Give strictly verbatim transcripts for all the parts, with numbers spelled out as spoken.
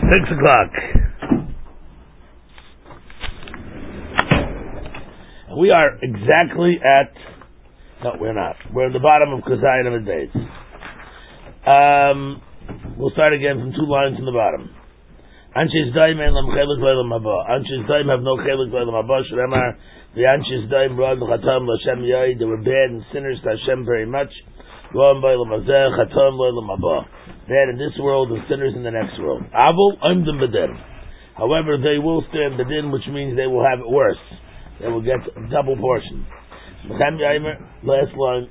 Six o'clock. And we are exactly at. No, we're not. We're at the bottom of Kazayim and Days. Um, we'll start again from two lines from the bottom. Anshis Daim en lam chelik v'elam haba. Anshis Daim have no chelik v'elam haba. Shremar the Anshis Daim rod l'chatam l'Hashem yai. They were bad and sinners to Hashem very much. Roam v'elam hazeh chatam v'elam haba. Bad in this world and sinners in the next world. Avol oimdim b'din. However, they will stand b'din, which means they will have it worse. They will get double portion. Last line.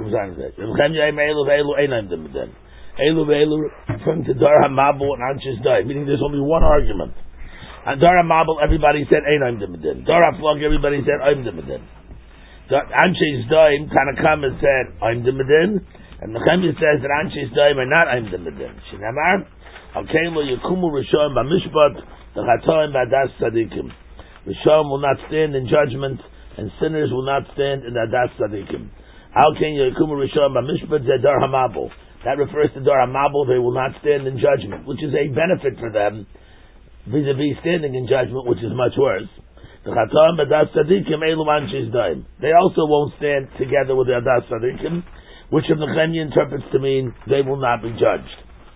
Elu ve'elu referring to Dar HaMabul and Anshis Daim, meaning there's only one argument. And Dar HaMabul, everybody said Einam Dimidin. Dar HaFlog, everybody said Eim Dimidin. Anshis Daim, Tanakama said Eim Dimidin, and Nehemiah says that Anshis Daim are not Eim Dimidin. Shinamar, Alkeilo Yakumu Rishon B'Mishpat, the Chatoim B'Adas Tzadikim. Rishon will not stand in judgment, and sinners will not stand in Adas Tzadikim. Alkeilo Yakumu Rishon B'Mishpat, Dar HaMabul. That refers to Dar HaMabul, they will not stand in judgment, which is a benefit for them, vis-a-vis standing in judgment, which is much worse. The Chatam Adas Tzadikim Elu Anshis Daim. They also won't stand together with the Adas Tzadikim, which of Nehemiah interprets to mean they will not be judged.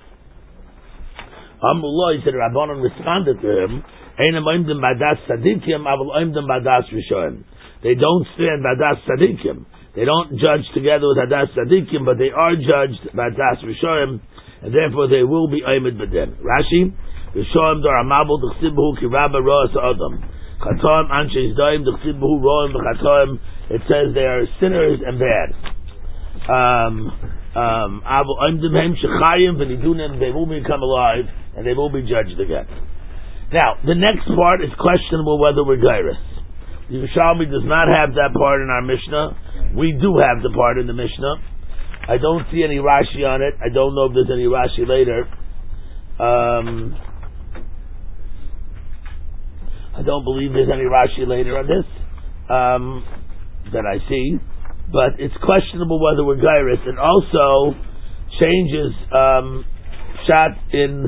Amrullah, he said, Rabbanan responded to him, Einam Oimdim B'Adas Tzadikim, Aval Oimdim B'Adas Rishonim. They don't stand B'Adas Tzadikim. They don't judge together with Adas Tzadikim, but they are judged by Adas Rishonim, and therefore they will be Oimid B'Din. Rashi, Rishonim Dar HaMabul D'chsibuhu Kirabba Ro'as Adam. Chatoim Anshis Daim D'chsibuhu Ro'im B'Chatoim. It says they are sinners and bad. Um, um, Avu Oimdim Hem Shechayim V'Nidunim. They will become alive, and they will be judged again. Now, the next part is questionable whether we're Gairis. Yerushalmi does not have that part in our Mishnah. We do have the part in the Mishnah. I don't see any Rashi on it. I don't know if there's any Rashi later. Um, I don't believe there's any Rashi later on this um, that I see. But it's questionable whether we're Gairis. It also changes um, Pshat in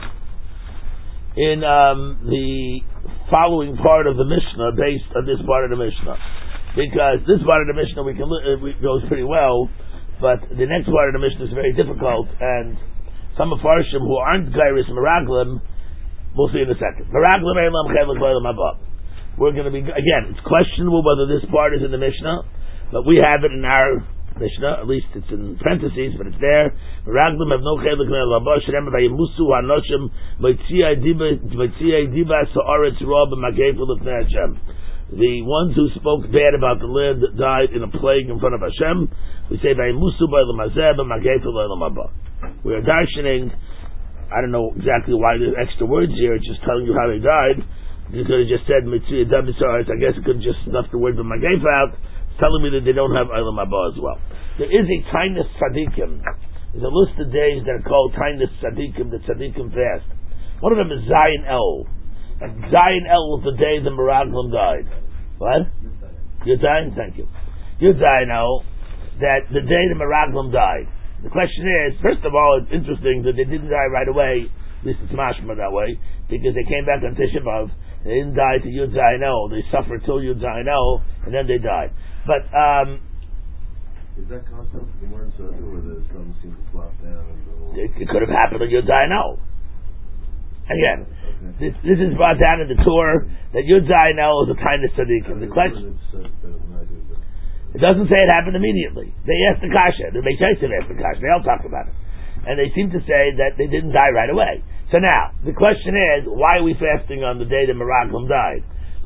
in um, the following part of the Mishnah based on this part of the Mishnah. Because this part of the Mishnah we can uh, we, goes pretty well, but the next part of the Mishnah is very difficult, and some of Farshim who aren't Gairis Meraglim, we'll see in a second. Meraglim Eilam Chelik V'Eilam Haba. We're going to be, again, it's questionable whether this part is in the Mishnah, but we have it in our Mishnah, at least it's in parentheses, but it's there. Meraglim have no Chelik V'Eilam Haba, Shrem Vayimusu HaNoshim Moitziai Diba Sa'aretz Rob Mageful L'Fnei Hashem. The ones who spoke bad about the land died in a plague in front of Hashem. We say Vayimusu B'Eilam Hazeh Mageful L'Eilam Haba. We are darshaning. I don't know exactly why there's extra words here. It's just telling you how they died. You could have just said Mitzvah Dabi Sa'aretz. I guess it could have just snuffed the word Magef out. It's telling me that they don't have Eilam Haba as well. There is a Tainus Tzadikim. There's a list of days that are called Tainus Tzadikim, the Tzadikim fast. One of them is Zayin El. And Zayin El was the day the Meraglim died. What? Yudayin, thank you. Yudayin El, that the day the Meraglim died. The question is, first of all, it's interesting that they didn't die right away, at least it's mashma that way, because they came back on Tisha B'Av, they didn't die to Yudayin El, they suffered till Yudayin El, and then they died. But, um, is that constant for the Gemara where the sun seems to flop down? And the whole... it, it could have happened to Yudayin El. Again, okay. this, this is brought down in the Torah that Yudayin El is a kind of tzaddikim. The question, it doesn't say it happened immediately. They asked the kasha. The Beis Yosef asked the kasha. They all talk about it, and they seem to say that they didn't die right away. So now the question is, why are we fasting on the day that Meraglim died?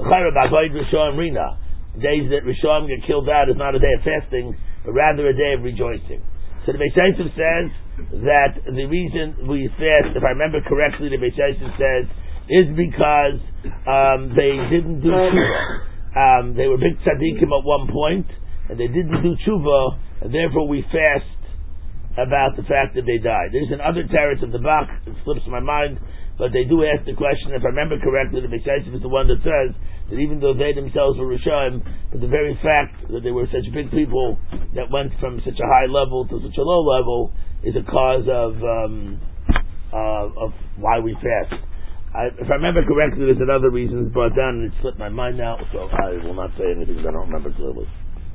Days that Rishon get killed out is not a day of fasting, but rather a day of rejoicing. So the Beis Yosef says that the reason we fast, if I remember correctly, the Beis Yosef says, is because um, they didn't do tshuva. Um, they were big tzaddikim at one point, and they didn't do tshuva, and therefore we fast about the fact that they died. There's another teretz of the Bach, it slips my mind, but they do ask the question, if I remember correctly, the Beis Yosef is the one that says that even though they themselves were Rishonim, but the very fact that they were such big people that went from such a high level to such a low level is a cause of um, uh, of why we fast. I, if I remember correctly, there's another reason it's brought down, and it slipped my mind now, so I will not say anything because I don't remember clearly.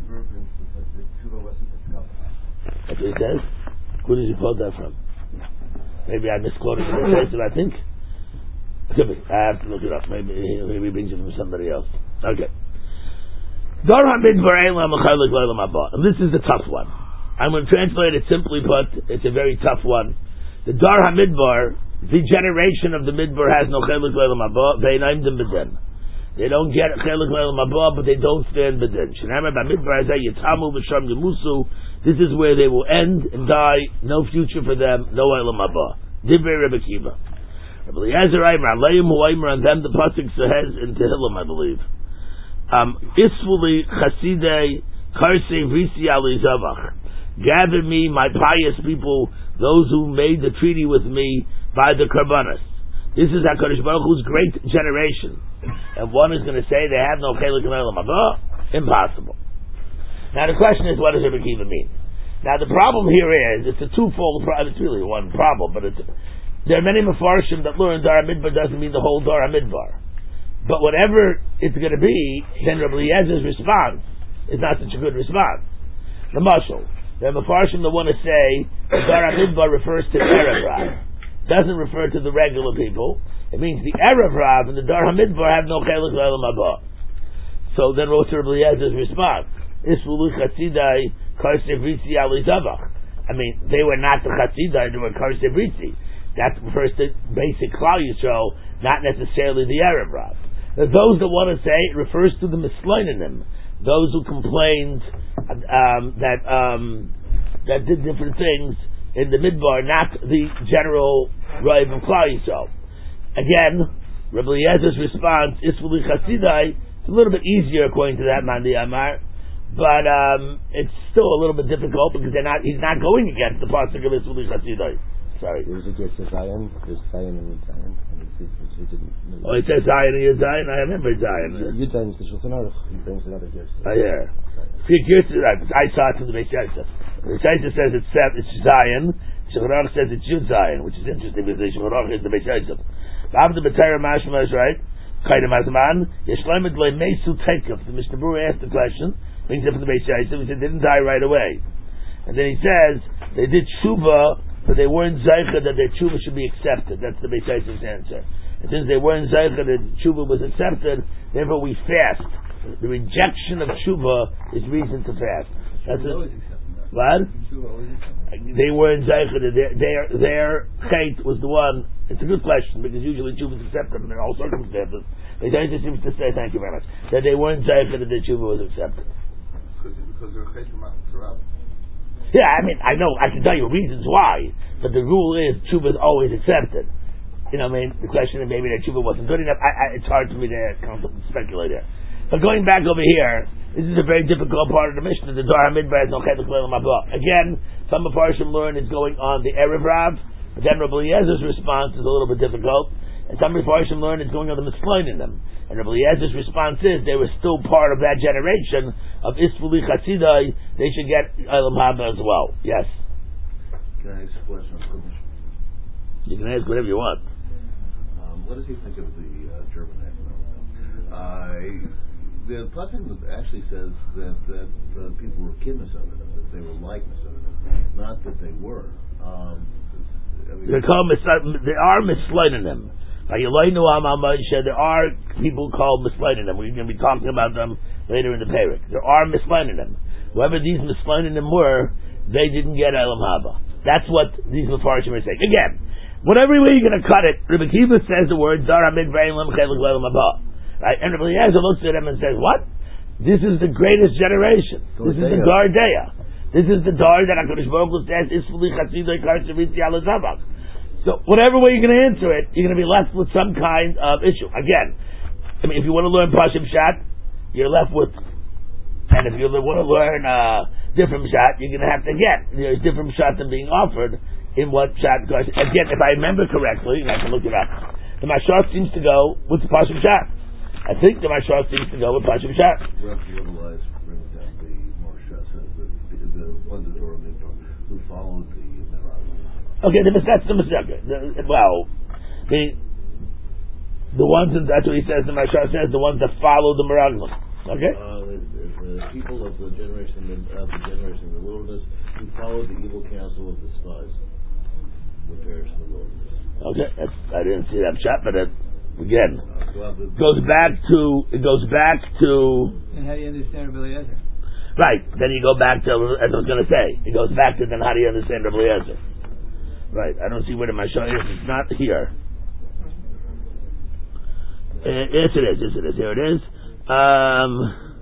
That's what he says? Who did you quote that from? Maybe I misquoted the Beis I think. Could be. I have to look it up. Maybe maybe he brings it from somebody else. Okay. Dar HaMidbar Eilam Achaylik Leilam Haba. And this is the tough one. I'm going to translate it simply put. It's a very tough one. The Dar HaMidbar, the generation of the Midbar has no Chaylik Leilam Haba. They named them B'din. They don't get Chaylik Leilam Haba, but they don't stand B'din. Shenamar B'Midbar Hazeh Yitamu V'Sham Gemusu. This is where they will end and die. No future for them. No Eilam Haba. Divrei Rebbe Kiva. Rabbi Eliezer Aimer Aleim Hu Aimer, and then the pasuk says in Tehillim, I believe. Um, Isfuli Chasidei Karsei Vrisi Ali Zavach. Gather me, my pious people, those who made the treaty with me by the Karbanis. This is HaKadosh Baruch Hu's great generation. And one is going to say they have no Chelik and Eilam Haba? Impossible. Now the question is, what does Rebbe Kiva mean? Now the problem here is, it's a twofold problem. It's really one problem, but it's, there are many Mefarshim that learn Dar HaMidbar doesn't mean the whole Dar HaMidbar. But whatever it's going to be, then Rabbi Eliezer's response is not such a good response. The Mashal, there are Mefarshim that want to say that Dar HaMidbar refers to the Erev Rav. Doesn't refer to the regular people. It means the Erev Rav and the Dar HaMidbar have no Chelik Leilam Haba. So then what's Rabbi Eliezer's response? Isfulu Chasidai Karsev Ritzi Ali Zavach. I mean, they were not the Chasidai, they were Karsev Ritzi. That refers to basic Klal Yisrael, not necessarily the Erev Rav. Now, those that want to say it refers to the Misleinim, those who complained um, that um, that did different things in the Midbar, not the general Rav of Klal Yisrael. Again, Rabbi Eliezer's response, Isfulu Chasidai, it's a little bit easier according to that Mandi Amar. But um, it's still a little bit difficult because they're not. He's not going against the pasuk of Isfuli Chasidai. Sorry. It was against Zion. There's Zion and Zion. Oh, it says Zion and Yud Zion. I remember Zion. Yud Zion is the Shulchan Aruch. He brings another gift. Oh yeah. I saw it from the Beis Yosef. The Beis Yosef says it's it's Zion. Shulchan Aruch says it's Yud Zion, which is interesting because the Shulchan Aruch is the Beis Yosef. After the B'Torah Mashma is right. Kaidem Azman. Yeshleimid Le Mesu Teikav. The Mishnah Berurah asked the question. Brings up from the Beis Yosef. He said they didn't die right away, and then he says they did tshuva, but they weren't zeicha that their tshuva should be accepted. That's the Beis Yosef's answer. And since they weren't zeicha that tshuva was accepted, therefore we fast. The rejection of tshuva is reason to fast. That's a, what? They weren't zeicha that their their their chait was the one. It's a good question because usually tshuva is accepted in all circumstances. Beis Yosef seems to say, thank you very much, that they weren't zeicha that their tshuva was accepted. Because they're chayim throughout. Yeah, I mean, I know, I can tell you reasons why, but the rule is tshuva is always accepted. You know, I mean, the question is maybe that tshuva wasn't good enough. I, I, it's hard for me to speculate there. But going back over here, this is a very difficult part of the Mishnah. The Dar HaMidbar has no Chelik Leilam Haba. Again, some of Parshim learn it's going on the Erev Rav, but then Rabbi Eliezer's response is a little bit difficult, and some of Parshim learn it's going on the Misplain in them. And Rabbi Eliezer's response is they were still part of that generation of Isfuli Chasidai. They should get Eilam Haba as well. Yes. Can I ask a question? You can ask whatever you want. Um, what does he think of the uh, German national? Uh, the pasuk actually says that that uh, people were kin Mesodim, that they were like Mesodim, not that they were. Um, I mean, They're called Mis- they are misleading them. There are people called misleading them. We're going to be talking about them later in the parak. There are misleading them. Whoever these misleading them were, they didn't get Eilam Haba. That's what these Mefarshim are saying. Again, whatever way you're going to cut it, Rebbe Kiva says the word Dar HaMidbar Eilam Chelik Leilam Haba. Right? And Rebbe Eliezer looks at him and says, what? This is the greatest generation. This is the Dar Deya. This is the Dar that HaKadosh Baruch Hu says, Isfuli Chasidai Karsev Ritzi Ali Zavach. So whatever way you're going to answer it, you're going to be left with some kind of issue. Again, I mean, if you want to learn Pashim Shat, you're left with, and if you want to learn uh, different Shat, you're going to have to get there's different Shat than being offered in what Shat. Again, if I remember correctly, and I can look it up, the Mashar seems to go with the Pashim Shat. I think the Mashar seems to go with Pashim Shat. Well, the otherwise brings down the Marsha says that the, the one that Dora who followed the. Okay, that's the mistake. Well, the The ones that, that's what he says, the Mashal says, the ones that follow the Meraglim. Okay? Uh, the, the people of the generation of the generation of the wilderness who followed the evil counsel of the spies would perish in the wilderness. Okay, that's, I didn't see that shot, but it, again, Uh, well, the, goes back to, it goes back to, And how do you understand Rabbi Eliezer? right, then you go back to, as I was going to say, it goes back to then how do you understand Rabbi Eliezer? Right, I don't see where the Mashal is, it's not here. Uh, yes it is, yes it is, here it is. Um,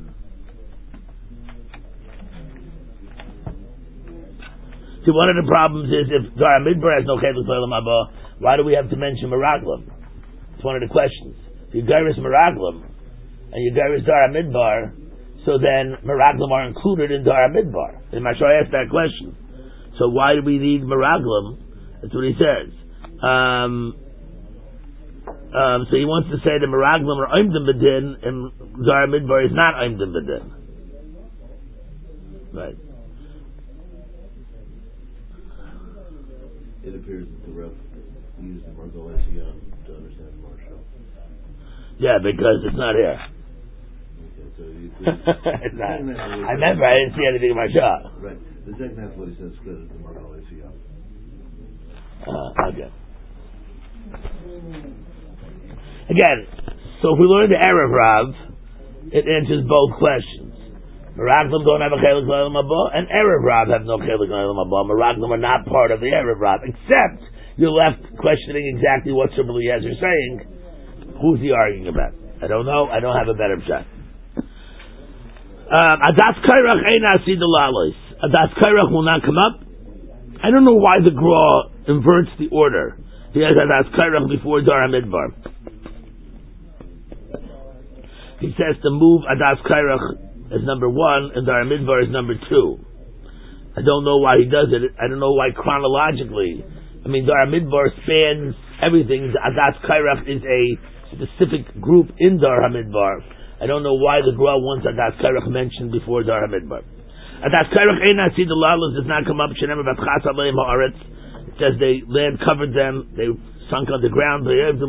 see, one of the problems is if Dara Midbar has no Chedek L'Olam Haba, why do we have to mention Meraglim? It's one of the questions. If you Gairis Meraglim and you Gairis Dara Midbar, so then Meraglim are included in Dara Midbar. And Mashal asked that question. So why do we need Meraglim? That's what he says. Um, um, so he wants to say the Meraglim are Oimdim B'din and Dara Midbar is not Oimdim B'din. Right. it appears that the ref used the Margot Esiam to understand Marshall. Yeah, because it's not here. Okay, so you, It's not. I remember I didn't see anything in my shot. right. The second half of what he says credit to Margot Esiam. Uh, okay. Again, so if we learn the Erev Rav, it answers both questions. Meraglim don't have a Chelik L'Olam Haba, and Erev Rav have no Chelik L'Olam Haba. Meraglim are not part of the Erev Rav, except you're left questioning exactly what Rabbi Eliezer is saying. Who's he arguing about? I don't know. I don't have a better shot. Adas Kairach Ein Asid Alalos. Adas Kairach will not come up. I don't know why the Gra inverts the order. He has Adas Kairach before Dara Midbar. He says to move Adas Kairach as number one and Dara Midbar as number two. I don't know why he does it. I don't know why chronologically. I mean, Dara Midbar spans everything. Adas Kairach is a specific group in Dara Midbar. I don't know why the Gra wants Adas Kairach mentioned before Dara Midbar. Adas Kairach Ein Asid Alalos does not come up. Shenemar Batchas Aleim Haaretz. It says the land covered them. They sunk underground. They were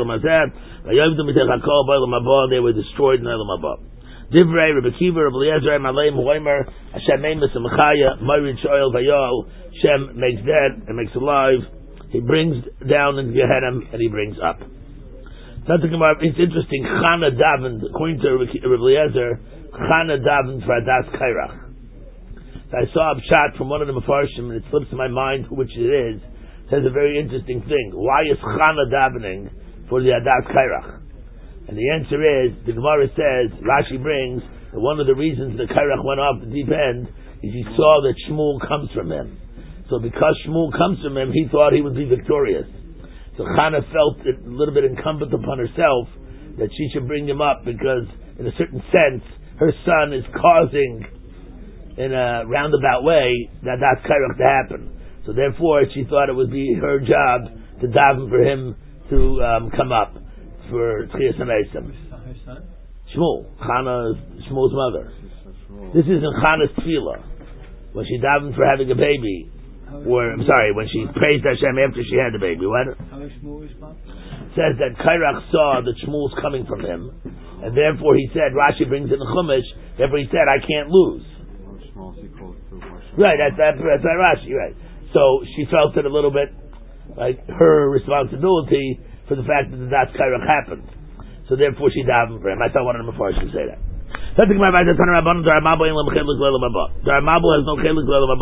destroyed in Olam Haba. Divrei Rebbe Kiva Rebbe Eliezer Malay Moimer Hashem Emes Mechaya Morid Shoel Vayol. Hashem makes dead and makes alive. He brings down into Gehenna and he brings up. It's interesting. Chana davened according to Rebbe Eliezer. Chana davened for Adas Kairach. I saw a shot from one of the Mefarshim, and it slips in my mind which it is. It says a very interesting thing. Why is Chana davening for the Adas Kairach? And the answer is, the Gemara says, Rashi brings, that one of the reasons the Kairach went off the deep end is he saw that Shmuel comes from him. So because Shmuel comes from him, he thought he would be victorious. So Chana felt it a little bit incumbent upon herself that she should bring him up because, in a certain sense, her son is causing in a roundabout way that that's Kairach to happen. So therefore, she thought it would be her job to daven for him to um, come up for Tchias HaMesim. Her son? Shmuel, Chana, Shmuel's mother. This is in Chana's tefillah when she davened for having a baby. Or I'm sorry, when she praised Hashem after she had the baby. What? How is Shmuel respond? Says that Kairach saw that Shmuel's coming from him, and therefore he said, Rashi brings in the Chumash, therefore he said, I can't lose. Right, that's that, that's that Rashi, right. So she felt it a little bit like her responsibility for the fact that the Das Kairach happened. So therefore she davened for him. I thought one of them before I should say that. Dara Mabul has no chelik l'olam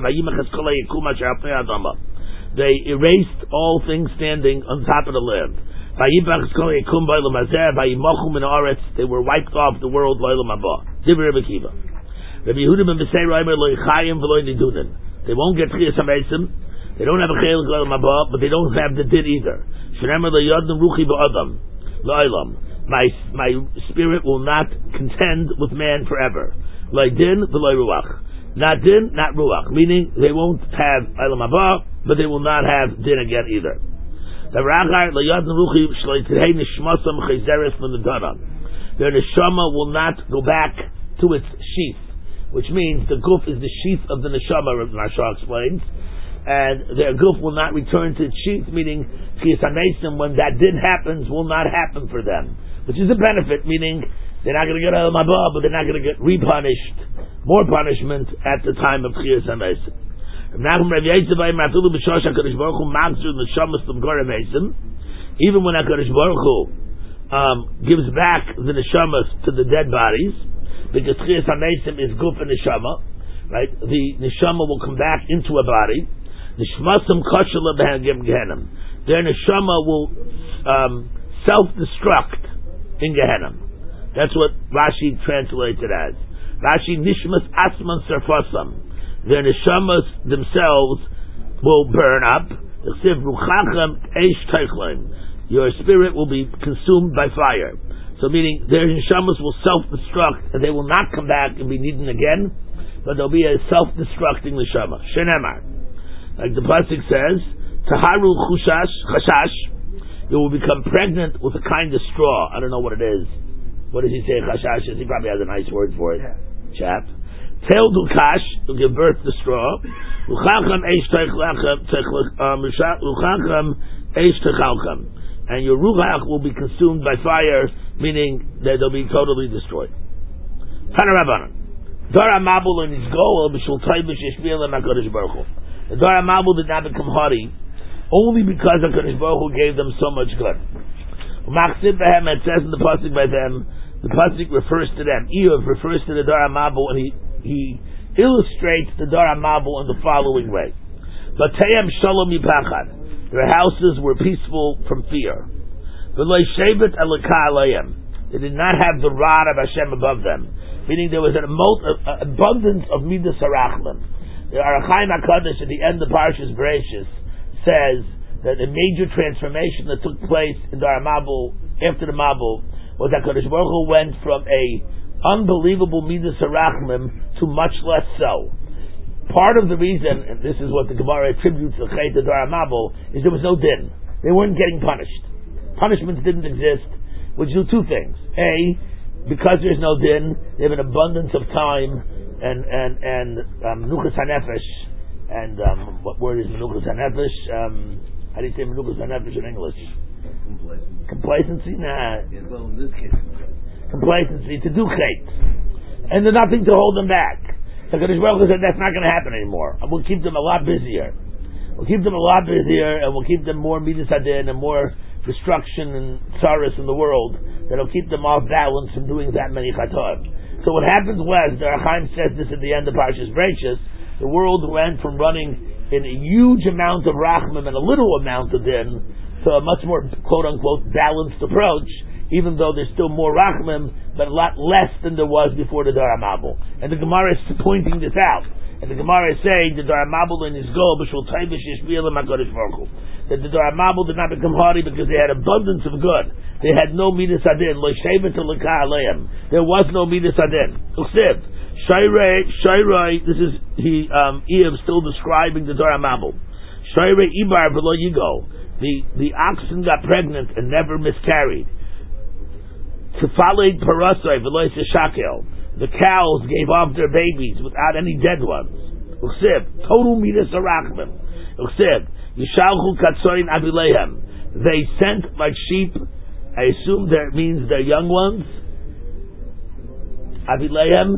haba. They erased all things standing on top of the land. They were wiped off the world l'olam haba. Rabbi Kiva. Rabbi Yehuda ben Beseir Omer lo yichayim v'lo nidunin. They won't get Tchias HaMesim. They don't have a chelik l'olam haba, but they don't have the din either. Shenemar lo yodin ruchi ba'adam lo'olam. My my spirit will not contend with man forever. Lo din v'lo ruach. Not din, not ruach. Meaning they won't have olam haba, but they will not have din again either. The rachar lo yodin ruchi shlo yitehei nishmasam chayzeres l'nedaram. Their neshama will not go back to its sheath. Which means the guf is the sheath of the neshama, Rav Mashal explains. and their goof will not return to its sheath, meaning Tchias HaMesim, when that did happens, will not happen for them, which is a benefit, meaning they're not going to get out of my bar, but they're not going to get repunished, more punishment at the time of Tchias HaMesim. Even when HaKadosh Baruch Hu um, gives back the neshamas to the dead bodies, because Tchias HaMesim is guf and neshama, right? The neshama will come back into a body. Nishmasam koshala b'hagim gehenim. Their neshama will um, self-destruct in Gehenim. That's what Rashi translates it as. Rashi nishmas asman sarfasam. Their neshamas themselves will burn up. Your spirit will be consumed by fire. So meaning their neshamas will self-destruct and they will not come back and be needed again, but there'll be a self-destructing neshama. Shenemar. Like the pasuk says, Taharu chushash, chashash, you will become pregnant with a kind of straw. I don't know what it is. What does he say, chashash? He probably has a nice word for it. Yeah. Chap. Tail dukash, to give birth to straw. And your ruach will be consumed by fire, meaning that they'll be totally destroyed. Tanarabanan. Dara Mabul and his goal, Bishul Taibish Yishbiel and HaKadosh Baruch Hu. The Dara Mabul did not become haughty, only because HaKadosh Baruch Hu gave them so much good. Machzib Behem, it says in the pasuk by them, the pasuk refers to them. Eov refers to the Dara Mabul, and he he illustrates the Dara Mabul in the following way. Batayim Shalom Yipachad. Their houses were peaceful from fear. V'lo shevet alakah alayim. They did not have the rod of Hashem above them, meaning there was an abundance of midas harachman. The Arachaim HaKadosh at the end of Parshas Bereishis says that a major transformation that took place in Dara Mabul after the Mabul was that Kadosh Baruch Hu went from a unbelievable midas harachmim to much less so. Part of the reason, and this is what the Gemara attributes to Chet Dara Mabul, is there was no din. They weren't getting punished. Punishments didn't exist, which do two things. A, because there's no din, they have an abundance of time and and and menuchas hanefesh, and um, what word is menuchas hanefesh? Um, how do you say menuchas hanefesh in English? Complacency. Complacency? Nah. Yeah, well, in this case, complacency to do chait, and there's nothing to hold them back. So Kadosh Baruch Hu said that's not going to happen anymore. We'll keep them a lot busier. We'll keep them a lot busier, and we'll keep them more midas hadin and more destruction and tsaris in the world. That'll keep them off balance from doing that many chatot. So what happens was, the Arachaim says this at the end of Parshas Bereishis, the world went from running in a huge amount of rachmim and a little amount of din to a much more quote-unquote balanced approach, even though there's still more rachmim, but a lot less than there was before the Dara Mabul. And the Gemara is pointing this out. And the Gemara is saying the Dara Mabul and his goal, B'shul Taibish Yishbiel and HaKadosh Baruch Hu, that the Dara Mabul did not become haughty because they had abundance of good. They had no midas hadin. Lo shevet alakah aleihem. There was no midas hadin. Uksiv Shayrei Shayrei. This is he um, Eov still describing the Dara Mabul. Shayrei Ibar v'lo yigo. The the oxen got pregnant and never miscarried. Tefaled parasai v'lo yishakel. The cows gave off their babies without any dead ones. Uksiv total midas harachmim. Uksiv Yishalchu katsorin abileihem. They sent like sheep. I assume that means their young ones. Abileihem.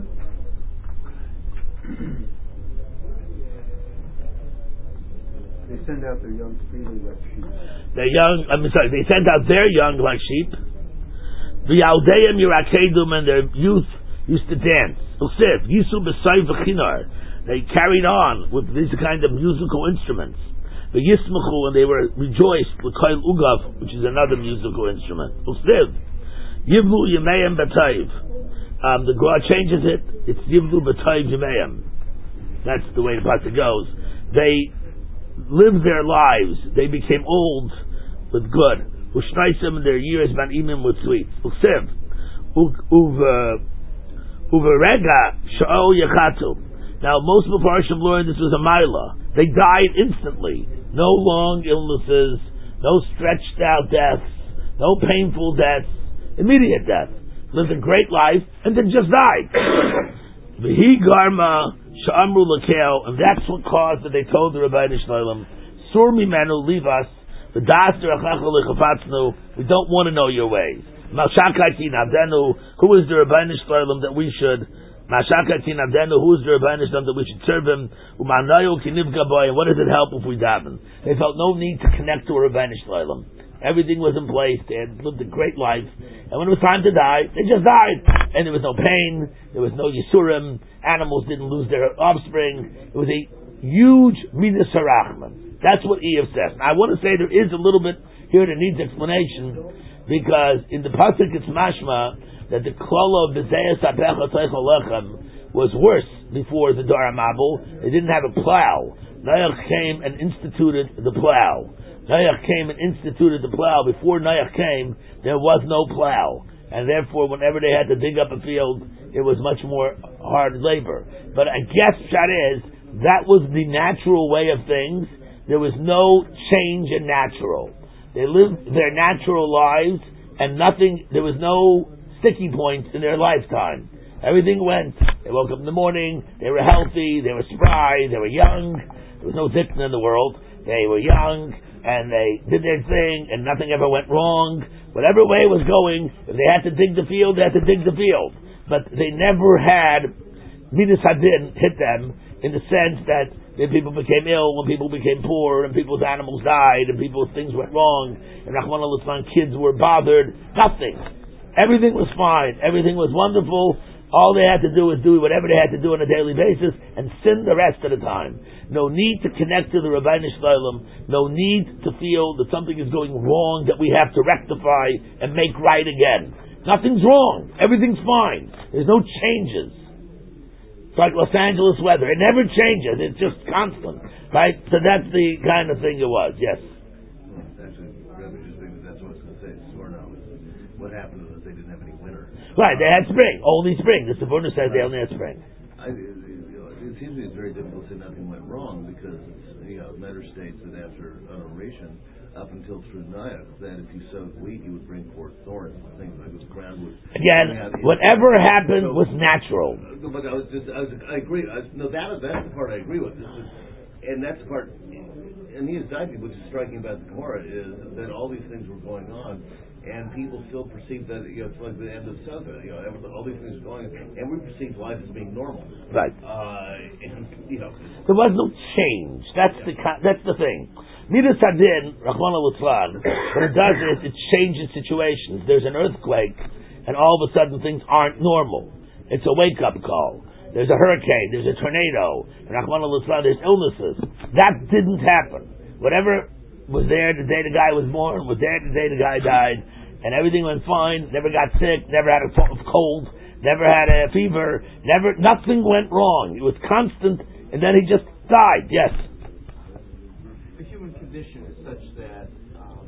They send out their young freely like sheep. Their young, I'm sorry, they sent out their young like sheep. V'yaldeim yirakedum, and their youth used to dance. Uksiv Yisu b'say v'chinar. They carried on with these kind of musical instruments. The Yismachu, and they were rejoiced with Koil Ugav, which is another musical instrument. Uksiv Yivlu Yemeim B'Tayv. Um, the Gemara changes it. It's Yivlu B'Tayv Yemeim. That's the way the pasuk goes. They lived their lives. They became old with good. Ushnaisim, in their years, Ban Imim with sweet. Uksiv Uverega Sha'ol Yachatu. Now, most Mefarshim learned this was a Maila. They died instantly. No long illnesses, no stretched out deaths, no painful deaths, immediate death. Lived a great life and then just died. V'hi garma Sha'amru Lakel, and that's what caused that they told the Rabbi Nishloim, Sur Mimenu, leave us, the Das Derachachal Lechafatznu, we don't want to know your ways. Mashakati Navdenu, who is the Rabbi Nishloim that we should, Mashakati Navdenu, who is the Rabbi Nishloim that we should serve him, Umanayu Kinivga Boy, and what does it help if we daven? They felt no need to connect to a Rabbi Nishloim. Everything was in place. They had lived a great life. And when it was time to die, they just died. And there was no pain. There was no Yisurim. Animals didn't lose their offspring. It was a huge Midas Harachman. That's what Eev says. Now, I want to say there is a little bit here that needs explanation, because in the Pasuk it's mashma that the klala of B'zeyas Apecha Teichel Lechem was worse before the Dor HaMabul. They didn't have a plow. Noach came and instituted the plow. Noach came and instituted the plow. Before Noach came, there was no plow. And therefore, whenever they had to dig up a field, it was much more hard labor. But I guess that is, that was the natural way of things. There was no change in natural. They lived their natural lives, and nothing, there was no sticky points in their lifetime. Everything went. They woke up in the morning, they were healthy, they were spry, they were young. There was no zikna in the world. They were young, and they did their thing, and nothing ever went wrong. Whatever way it was going, if they had to dig the field, they had to dig the field. But they never had Midas Hadin hit them, in the sense that when people became ill, when people became poor, and people's animals died, and people's things went wrong, and Rahman al-Islam kids were bothered. Nothing. Everything was fine. Everything was wonderful. All they had to do was do whatever they had to do on a daily basis, and sin the rest of the time. No need to connect to the Rabbi Nishloim. No need to feel that something is going wrong that we have to rectify and make right again. Nothing's wrong. Everything's fine. There's no changes. It's like Los Angeles weather. It never changes. It's just constant. Right? So that's the kind of thing it was. Yes? Actually, Rabbi just thinking that's what I was going to say. Swear now. What happened is they didn't have any winter. Right. They had spring. Only spring. The Sephora says they only had spring. I, you know, it seems to me it's very difficult to say nothing went wrong, because, you know, letter states that after an oration, up until through Nayach, that if you sowed wheat, you would bring forth thorns, things like the ground would. Again, whatever happened was natural. But I was just, I, was, I agree. I, no, that is that's the part I agree with. This is, and that's the part. And the anxiety, which is striking about the Gemara, is that all these things were going on, and people still perceive that, you know, it's like the end of the Seder, you know, all these things are going on, and we perceive life as being normal. Right. Uh, and, you know. There was no change. That's the that's the thing. Midas Hadin, Rahman al-Islam, what it does is it changes situations. There's an earthquake, and all of a sudden things aren't normal. It's a wake-up call. There's a hurricane, there's a tornado, and Rahman al-Islam, there's illnesses. That didn't happen. Whatever was there the day the guy was born, was there the day the guy died, and everything went fine, never got sick, never had a cold, never had a fever, never, nothing went wrong. It was constant, and then he just died. Yes? The human condition is such that um,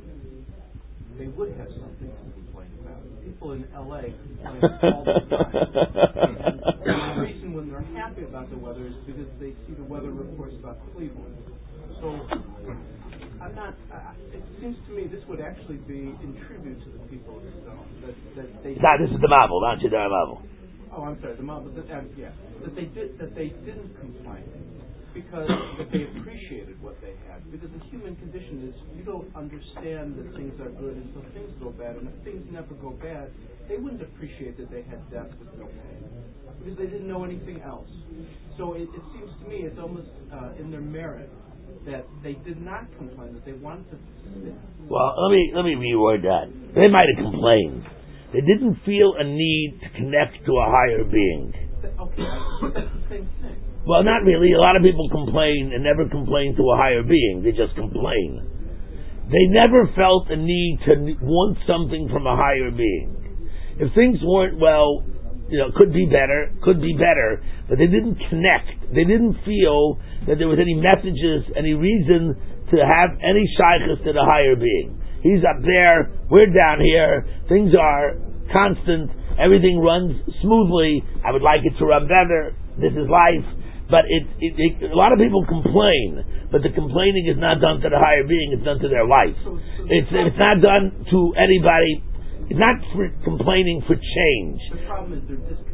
they would have something to complain about. People in L A complain all the time. And the reason when they're happy about the weather is because they see the weather reports about Cleveland. So, I'm not. Uh, it seems to me this would actually be in tribute to the people of the zone. That that they. Nah, this is the Mabul, not the Mabul. Oh, I'm sorry, the Mabul. That, uh, yeah, that they did. That they didn't complain because that they appreciated what they had. Because the human condition is you don't understand that things are good until things go bad, and if things never go bad, they wouldn't appreciate that they had death with no pain because they didn't know anything else. So it, it seems to me it's almost uh, in their merit that they did not complain, that they wanted to. Well, let me let me reword that. They might have complained. They didn't feel a need to connect to a higher being. Okay, that's the same thing. Well, not really. A lot of people complain and never complain to a higher being. They just complain. They never felt a need to want something from a higher being. If things weren't well, you know, could be better, could be better, but they didn't connect. They didn't feel that there was any messages, any reason to have any shaykhs to the higher being. He's up there, we're down here, things are constant, everything runs smoothly, I would like it to run better, this is life, but it, it, it, a lot of people complain, but the complaining is not done to the higher being, it's done to their life. It's, it's not done to anybody. It's not for complaining for change. The problem is they're disconnected.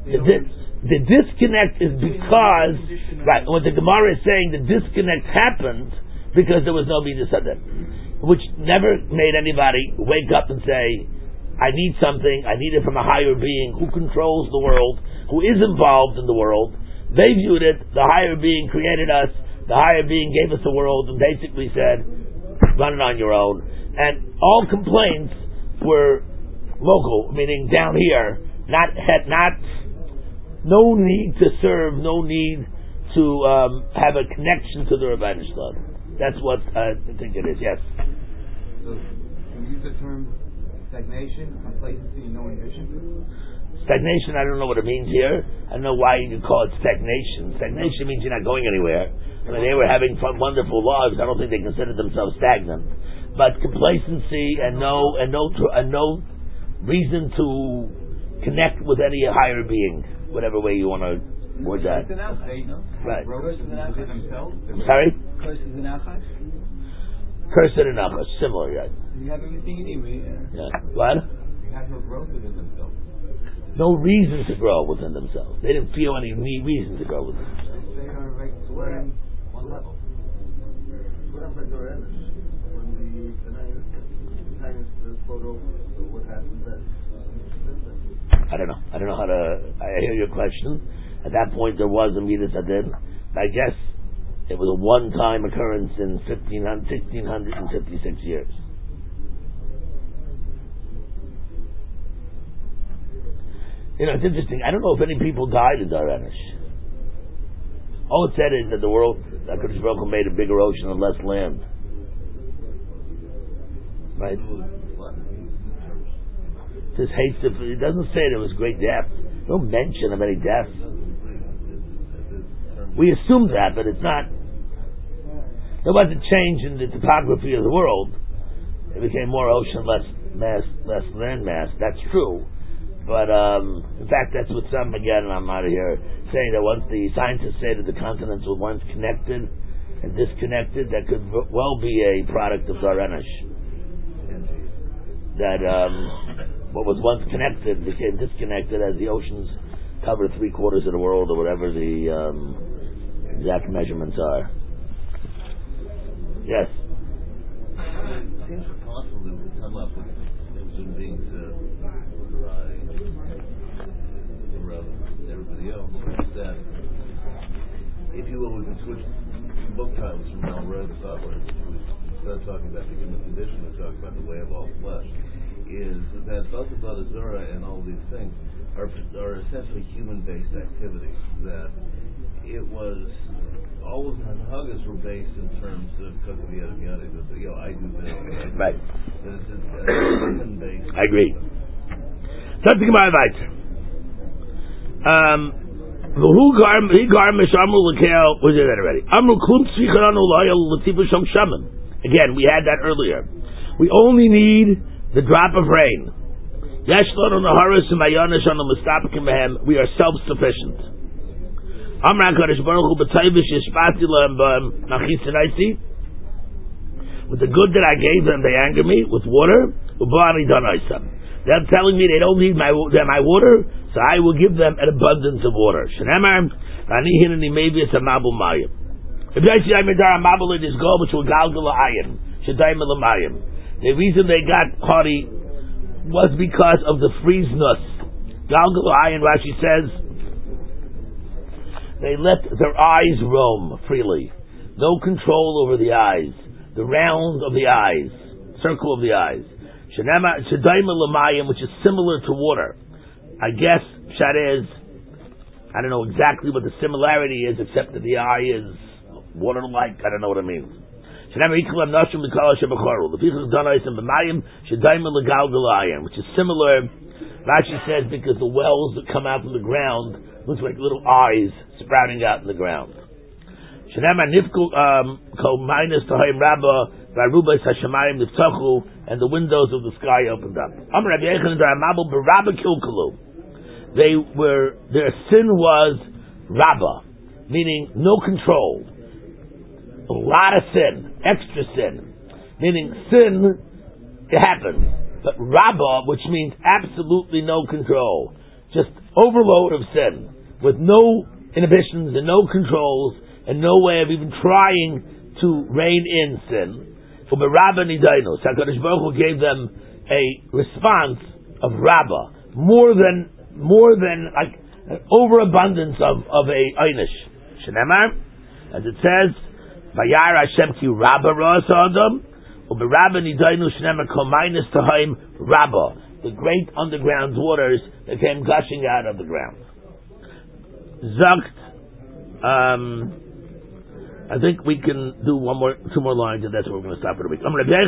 The, di- the disconnect is because, right, what the Gemara is saying, the disconnect happened because there was no Midas Hadin, which never made anybody wake up and say, I need something, I need it from a higher being who controls the world, who is involved in the world. They viewed it, the higher being created us, the higher being gave us the world, and basically said, run it on your own. And all complaints were local, meaning down here, not had not no need to serve, no need to um, have a connection to the Rebbeinu Shalom. That's what uh, I think it is. Yes. So, can we use the term stagnation, complacency, and no ambition? Stagnation, I don't know what it means here. I don't know why you call it stagnation. Stagnation means you're not going anywhere. I mean, they were having fun, wonderful lives. I don't think they considered themselves stagnant. But complacency and no and no and no reason to connect with any higher being, whatever way you want to word that. Right. I'm sorry? Curse is an achas. Curse and achas, similar, yeah. You have everything you need. Yeah. What? They have no growth within themselves. No reason to grow within themselves. They didn't feel any reason to grow within themselves. They are right on one level. What happened to our energy? When the Tinus flowed over, so what happened then? I don't know. I don't know how to. I hear your question. At that point, there was a Midas Hadin. I guess it was a one-time occurrence in fifteen hundred, sixteen fifty-six years. You know, it's interesting. I don't know if any people died in Dar Enish. All it said is that the world, HaKadosh Baruch Hu made a bigger ocean and less land. Right? It says hates of, it doesn't say there was great death. No mention of any death. We assume that, but it's not. There was a change in the topography of the world. It became more ocean, less mass, less land mass. That's true. But um, in fact, that's what some, again, I'm out of here, saying that once the scientists say that the continents were once connected and disconnected, that could well be a product of Dar Enish. That um, what was once connected became disconnected as the oceans cover three quarters of the world, or whatever the um, exact measurements are. Yes? It seems possible that we could come up with human beings uh, everybody else, that if you will, we can switch book titles from Al Rhodes upwards. Instead of talking about the human condition, we talk about the way of all flesh. Is that both the Avodah Zarah and all these things are are essentially human-based activities. That it was all of the Haggis were based in terms of Kokav Yad Yadi. That you know, I do this. I do right. That it's human-based. I agree. Something about it. Um, who gar he gar mishamul lekel was it already? Amru kun tzichan ulayel latifu sham shaman. Again, we had that earlier. We only need the drop of rain. Yeshlon on the haris and mayanish on the mustapakim behem. We are self-sufficient. Amra kadosh baruch hu b'tayvish yishpati lehem b'machis. With the good that I gave them, they anger me with water. Ubani danaisam. They're telling me they don't need my my water, so I will give them an abundance of water. Shenemar, ani hinani maybe it's a mabul mayim. If I say I'm a dar mabul it is go, which will galgala ayim. Shadaim elamayim. The reason they got haughty was because of the freezeness. Galgala ayim, Rashi says, they let their eyes roam freely. No control over the eyes. The round of the eyes, circle of the eyes. Which is similar to water. I guess Pshat is, I don't know exactly what the similarity is, except that the eye is water-like. I don't know what it means. Which is similar, Rashi says, because the wells that come out from the ground looks like little eyes sprouting out in the ground. And the windows of the sky opened up. They were, their sin was Rabba, meaning no control. A lot of sin, extra sin. Meaning sin, it happens. But Rabba, which means absolutely no control. just overload of sin, with no inhibitions and no controls, and no way of even trying to rein in sin. So HaKadosh Baruch Hu gave them a response of Rabbah, more than more than like an overabundance of, of a einish. Shenemar, as it says, Vayar Hashem ki Rabbah Ras Adam, uBeRabbah Nidainu Shenemar Komaynis Tahaim Rabbah, the great underground waters that came gushing out of the ground. Zakt, um, I think we can do one more, two more lines, and that's where we're going to stop for the week.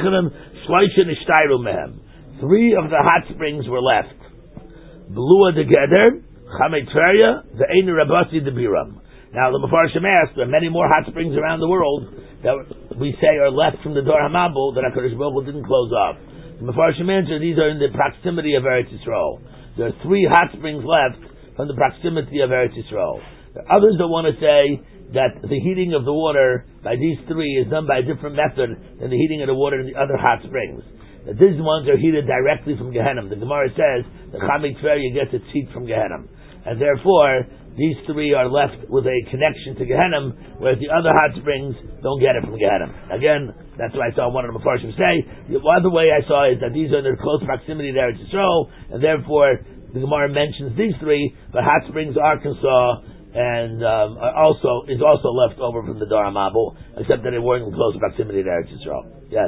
Three of the hot springs were left. Belua de Geder, Chamei Tveria, the Einer Rabasi de Biram. Now the Mefarshim asked, there are many more hot springs around the world that we say are left from the Dor HaMabul that HaKadosh Baruch Hu didn't close off. The Mefarshim answer, these are in the proximity of Eretz Yisrael. There are three hot springs left from the proximity of Eretz Yisrael. There are others that want to say that the heating of the water by these three is done by a different method than the heating of the water in the other hot springs. That these ones are heated directly from Gehenna. The Gemara says the Chamei Tveria gets its heat from Gehenna, and therefore these three are left with a connection to Gehenna, whereas the other hot springs don't get it from Gehenna. Again, that's what I saw one of the Mefarshim say. The other way I saw is that these are in their close proximity to Eretz Yisrael, and therefore the Gemara mentions these three, but hot springs Arkansas and um, are also is also left over from the Dor HaMabul, except that they weren't in close proximity to Eretz Yisrael. Yes.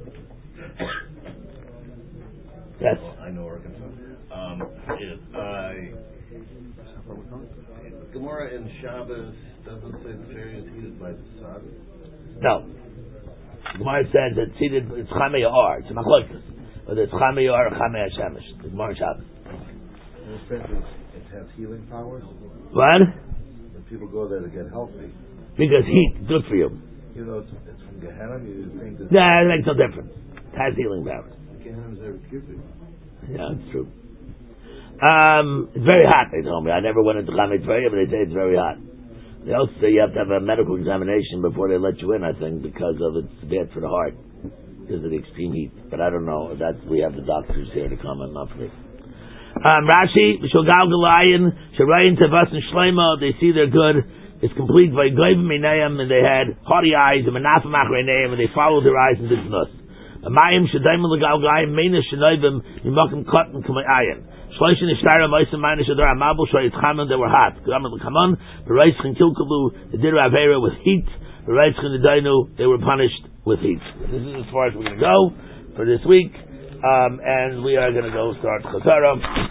Yes. Well, I know Arkansas. Um, it, uh, Gemara in Shabbos doesn't say the area is heated by the sun. No. Gemara says it's heated. It's Chamei Or. It's a machlokes. Whether it's Chamei Or or Chamei Hashemesh. The Gemara in Shabbos. And it says it has healing powers. What? When people go there to get healthy, Because heat, good for you. you know, it's, it's from Gehenna. You think that Nah, it makes no difference. It has healing powers. Gehenna's every cupid. Yeah, it's true. Um, it's very hot, they told me. I never went into Chamei Tveria, but they say it's very hot. They also say you have to have a medical examination before they let you in, I think, because of it's bad for the heart, because of the extreme heat. But I don't know. That's, we have the doctors here to comment on for it. Um, Rashi, Shogal Galayan, Sharayin Tavas and Shlema, they see they're good. It's complete by Goyim Minayim, and they had haughty eyes, and Menafim Achreineim, and they followed their eyes and did nus. Mayim Shadaim Legalgayim, Mena Shanoivim, Yimakim Cotton Kumayayin. Shloishin Ishtara Maisim Minor Shadar Amabul Shoyit Chaman, they were hot. Gamal Kaman, the Reitzchen Kilkalu, they did Avera with heat, the Reitzchen Dainu, they were punished with heat. This is as far as we're going to go for this week, um, and we are going to go start Chazara.